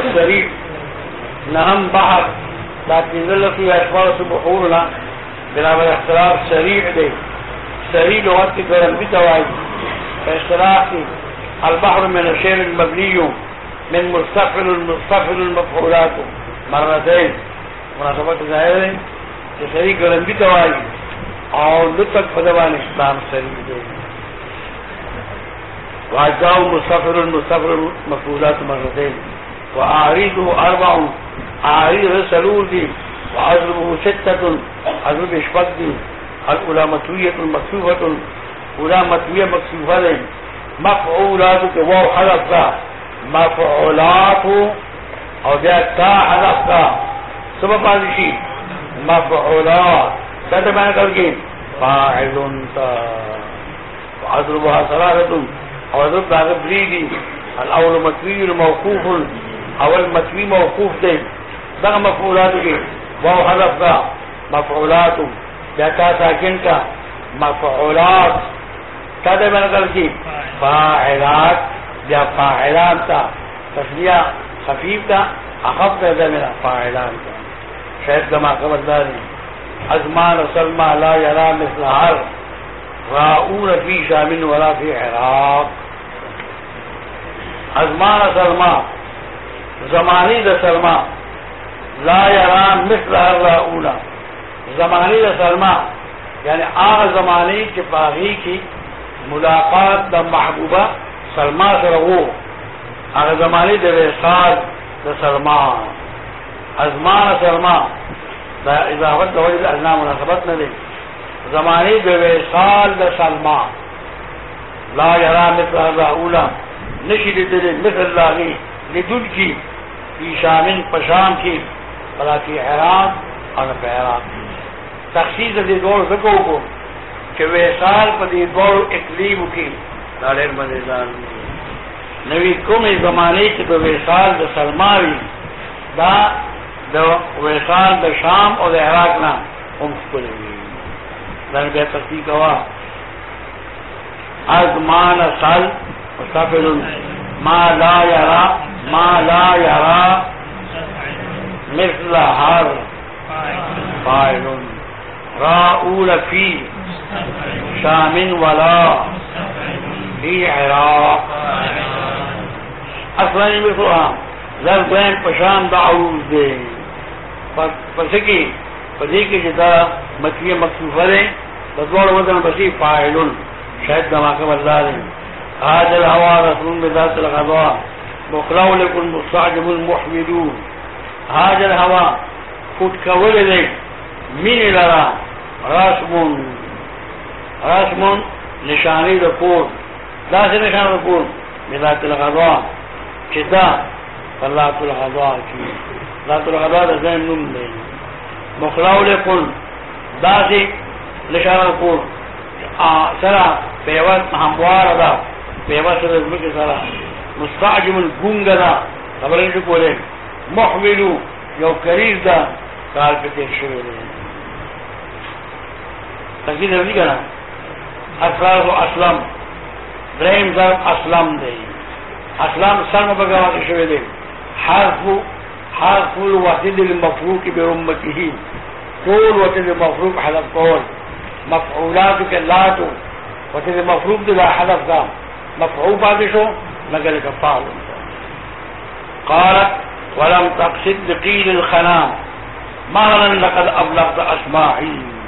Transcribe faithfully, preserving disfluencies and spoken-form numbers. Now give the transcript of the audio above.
السريع نهم بحر لكن ذل في أشبار بحورنا بلا اختلاف سريع دي سريع لغت قرن بتواعي فاختلاف البحر من الشيء المبني من مستفعل المستفعل المفعولات مرتين مناسبت ظاهر کہ سریع قرن بتواعي اور لطق فدوان اسلام سريع دي وأجزاء مستفعل المستفعل المفعولات مرتين وأعريضه أربع أعريض سلول دي وأضربه ستة أضرب إشفاق دي الأولى متوية مكسوفة أولى متوية مكسوفة دي مفعولات كواو حلقة مفعولات أو جاء تا حلقة سبب هذا الشيء مفعولات كده معنى كالكين فاعل تا وأضربها ثلاثة أو أضرب هذا بريدي الأول متوي موقوف أو المتوي موقوف دي ده مفعولات دي واو حذف کا مفعولات جاتا ساکن کا مفعولات کہتے میں نقل کی فاعلات یا فاعلان کا تسلیہ خفیف کا اخف کہتے میرا فاعلان کا شاید کما خبرداری ازمان سلمہ لا یرا مثل حر راؤون فی شام ولا فی عراق ازمان سلمہ زمانی دا سلمہ لا یران مثل الراؤنا زمانی دا سلمہ یعنی آغا زمانی کی باغی کی ملاقات دا محبوبہ سلمہ سے رہو آغا زمانی دا ویسال دا سلمہ ازمان سلمہ دا اضافت دا وجد ازنا مناسبت نہ دے زمانی دا ویسال دا سلمہ لا یران مثل الراؤنا نشی دے مثل اللہ لدن کی فی شامن پشام کی بلا کی عراق اور عراق تخصیص دی دور ذکو کو کہ ویسال پر دی دور اقلیب کی دارین مدیزان نوی کم زمانے کی تو ویسال دا سلماوی دا دا ویسال دا شام اور دا عراق نا ام کلوی دار بے تصدیق ہوا ازمان سال مستقبل ما لا یرا ما لا یرا مثل حر فاعل راؤول فی شام ولا فی عراق اصلا مثلها ذربین پشام دعوز دے پسکی پسی کی جدا مطوی مکسوفہ دے بدوار وزن بسی فاعل شاید دماغ بردار دے هذا الهوى رسول بذات الغضاء مخلو لكم مستعجب المحمدون هذا الهوى فوت كولد من لرا رسم رسم نشانی رپور لا سے نشان رپور بذات الغضاء كذا فلات الغضاء کی ذات الغضاء رزين نم دے مخلو لكم داسی نشان رپور سرا پیوت ہموار دا پیوت رزم کے سرا مستعجم الگونگ دا خبریں جو بولے محملو یو کریز دا کار پہ شروع دے تقید نہیں کرنا اسرار و اسلم برہم ضرب اسلم دے اسلم سرم بگوا کے شروع دے حرف حرف الوحید المفروق برمته طول وحید المفروق حلف قول مفعولات کے لاتو وحید المفروق دے حلف دا مفعول بادشو نقل كفاعل قالت ولم تقصد قيل الخنا مهلا لقد أبلغت أسماعي